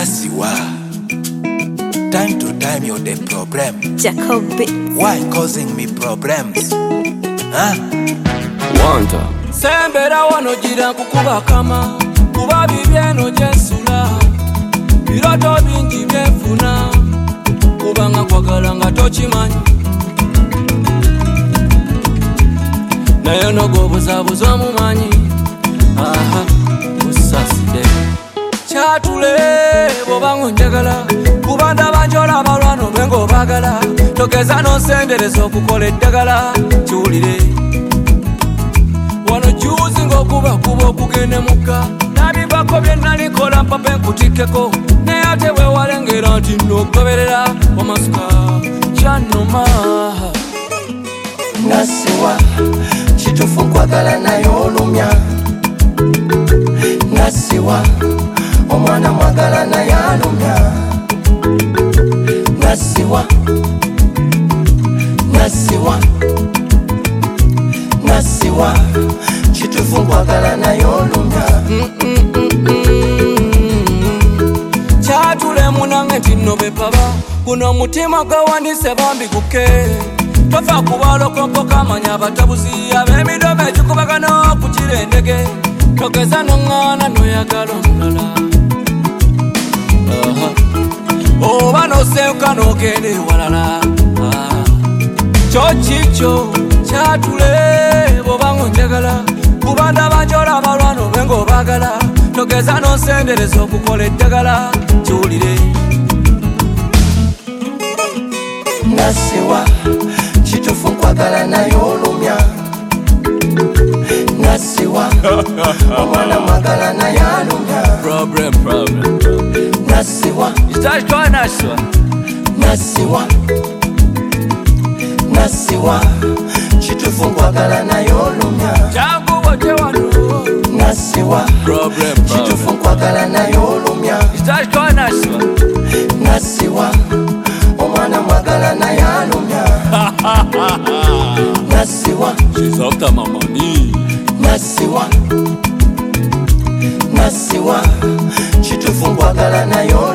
Nasiwa. Time to time you're the problem. Jacobi. Why causing me problems? Huh? Wanta Sembera wano jira kukuba kama kuba bibyeno jesula biroto bingi byefuna kubanga kwagala nga tokimanyi naye nogobuzabuza omumanyi aha usaside kyatule bobanga onjagala kuba ndaba njola abalwano benga obagala togeza n'osendereza okukola eddagala kiwulire wano juzi ng'okuba kuba okugende mukka nabivako bye nalikola mpapa enkutikkeko naye ate weewalengera nti nnogoberera omasuka kyannuma Nasiwa kitufu nkwagala naye olumya Nasiwa omwana mwagala naye alumya Nasiwa Nasiwa Nasiwa kitufu nkwagala naye olumya kyatule munange nti nno bepaba guno omutima gwewandise bambi guke tofa kubalokoko kamanya abatabuzi ab'emidomo egikubagana okukira endege togeza noŋŋaana noyagala omulala oba nosenka n'ogenda ewalala kyo kikyo kyatule bobanga onjagala kuba ndaba njola abalwano benga obagala togeza n'osendereza okukola eddagala kiwulire Nasiwa kitufu nkwagala naye olumya Nasiwa omwana mwagala naye alumya problem Nasiwa Nasiwa Nasiwa Nasiwa kitufu nkwagala naye olumya jangu bote wano Nasiwa kitufu nkwagala naye olumya Nasiwa Nasiwa omwana mwagala naye alumya Nasiwa she's after my money Nasiwa Nasiwa kitufu nkwagala naye